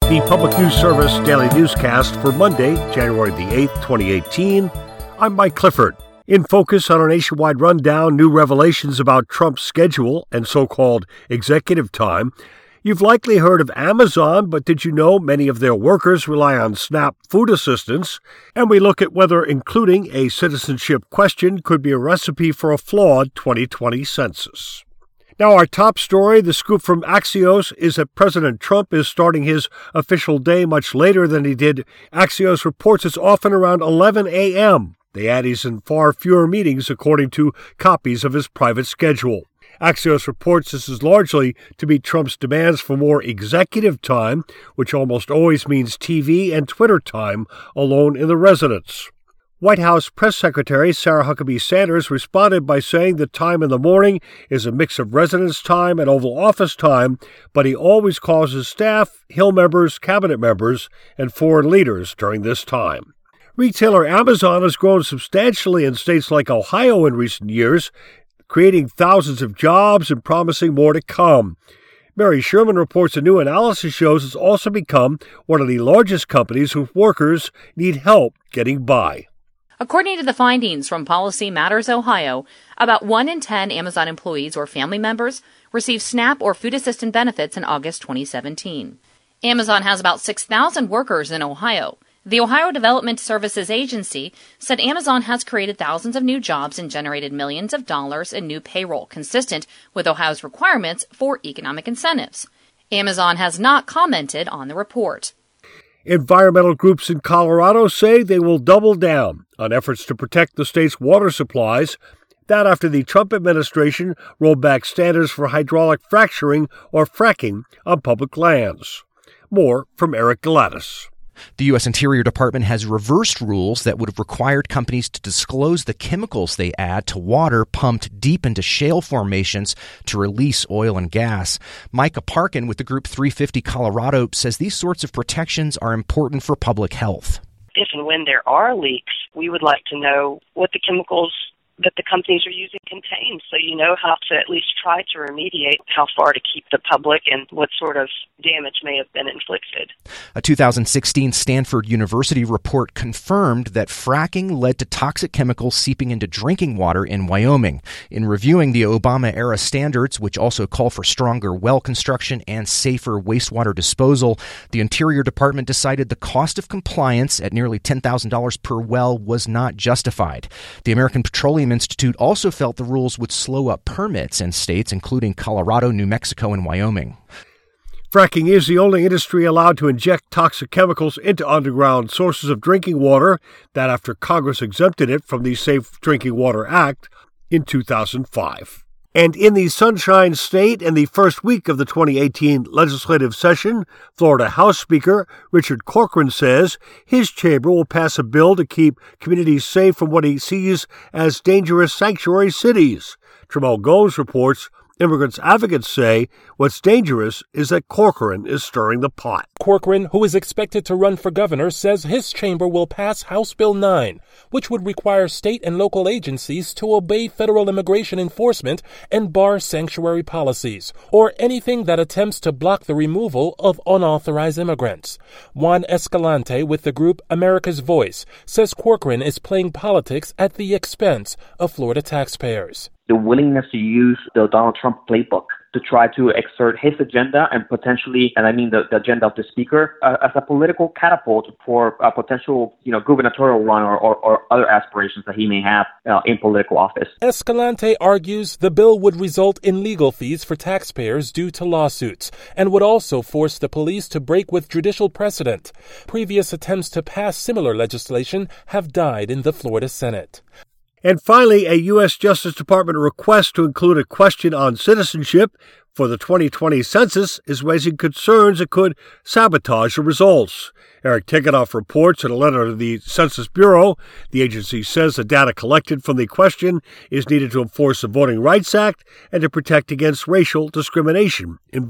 The Public News Service Daily Newscast for Monday, January the 8th, 2018. I'm Mike Clifford. In focus on our nationwide rundown, new revelations about Trump's schedule and so-called executive time. You've likely heard of Amazon, but did you know many of their workers rely on SNAP food assistance? And we look at whether including a citizenship question could be a recipe for a flawed 2020 census. Now, our top story, the scoop from Axios, is that President Trump is starting his official day much later than he did. Axios reports it's often around 11 a.m. They add he's in far fewer meetings according to copies of his private schedule. Axios reports this is largely to meet Trump's demands for more executive time, which almost always means TV and Twitter time alone in the residence. White House Press Secretary Sarah Huckabee Sanders responded by saying the time in the morning is a mix of residence time and Oval Office time, but he always calls his staff, Hill members, cabinet members, and foreign leaders during this time. Retailer Amazon has grown substantially in states like Ohio in recent years, creating thousands of jobs and promising more to come. Mary Sherman reports a new analysis shows it's also become one of the largest companies whose workers need help getting by. According to the findings from Policy Matters Ohio, about 1 in 10 Amazon employees or family members received SNAP or food assistance benefits in August 2017. Amazon has about 6,000 workers in Ohio. The Ohio Development Services Agency said Amazon has created thousands of new jobs and generated millions of dollars in new payroll, consistent with Ohio's requirements for economic incentives. Amazon has not commented on the report. Environmental groups in Colorado say they will double down on efforts to protect the state's water supplies. That after the Trump administration rolled back standards for hydraulic fracturing or fracking on public lands. More from Eric Gladys. The U.S. Interior Department has reversed rules that would have required companies to disclose the chemicals they add to water pumped deep into shale formations to release oil and gas. Micah Parkin with the group 350 Colorado says these sorts of protections are important for public health. If and when there are leaks, we would like to know what the chemicals that the companies are using contain, so you know how to at least try to remediate, how far to keep the public, and what sort of damage may have been inflicted. A 2016 Stanford University report confirmed that fracking led to toxic chemicals seeping into drinking water in Wyoming. In reviewing the Obama-era standards, which also call for stronger well construction and safer wastewater disposal, the Interior Department decided the cost of compliance at nearly $10,000 per well was not justified. The American Petroleum Institute also felt the rules would slow up permits in states including Colorado, New Mexico, and Wyoming. Fracking is the only industry allowed to inject toxic chemicals into underground sources of drinking water, that after Congress exempted it from the Safe Drinking Water Act in 2005. And in the Sunshine State and the first week of the 2018 legislative session, Florida House Speaker Richard Corcoran says his chamber will pass a bill to keep communities safe from what he sees as dangerous sanctuary cities. Tramel Gomes reports immigrants advocates say what's dangerous is that Corcoran is stirring the pot. Corcoran, who is expected to run for governor, says his chamber will pass House Bill 9, which would require state and local agencies to obey federal immigration enforcement and bar sanctuary policies, or anything that attempts to block the removal of unauthorized immigrants. Juan Escalante with the group America's Voice says Corcoran is playing politics at the expense of Florida taxpayers. The willingness to use the Donald Trump playbook to try to exert his agenda and potentially, and I mean the agenda of the speaker, as a political catapult for a potential, gubernatorial run or other aspirations that he may have in political office. Escalante argues the bill would result in legal fees for taxpayers due to lawsuits and would also force the police to break with judicial precedent. Previous attempts to pass similar legislation have died in the Florida Senate. And finally, a U.S. Justice Department request to include a question on citizenship for the 2020 census is raising concerns it could sabotage the results. Eric Tegethoff reports in a letter to the Census Bureau. The agency says the data collected from the question is needed to enforce the Voting Rights Act and to protect against racial discrimination in voting.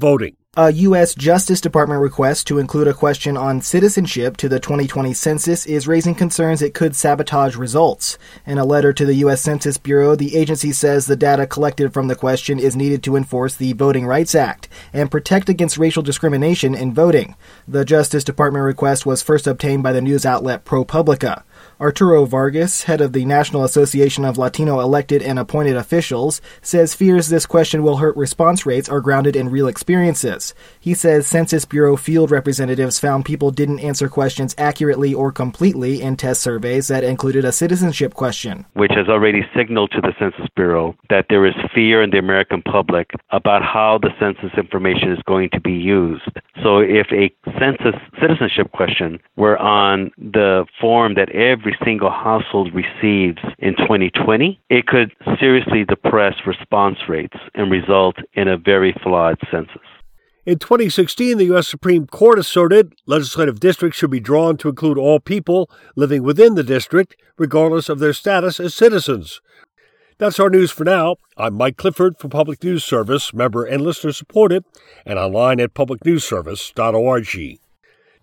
A U.S. Justice Department request to include a question on citizenship to the 2020 census is raising concerns it could sabotage results. In a letter to the U.S. Census Bureau, the agency says the data collected from the question is needed to enforce the Voting Rights Act and protect against racial discrimination in voting. The Justice Department request was first obtained by the news outlet ProPublica. Arturo Vargas, head of the National Association of Latino Elected and Appointed Officials, says fears this question will hurt response rates are grounded in real experiences. He says Census Bureau field representatives found people didn't answer questions accurately or completely in test surveys that included a citizenship question. Which has already signaled to the Census Bureau that there is fear in the American public about how the census information is going to be used. So if a census citizenship question were on the form that every single household receives in 2020, it could seriously depress response rates and result in a very flawed census. In 2016, the U.S. Supreme Court asserted legislative districts should be drawn to include all people living within the district, regardless of their status as citizens. That's our news for now. I'm Mike Clifford for Public News Service, member and listener supported, and online at publicnewsservice.org.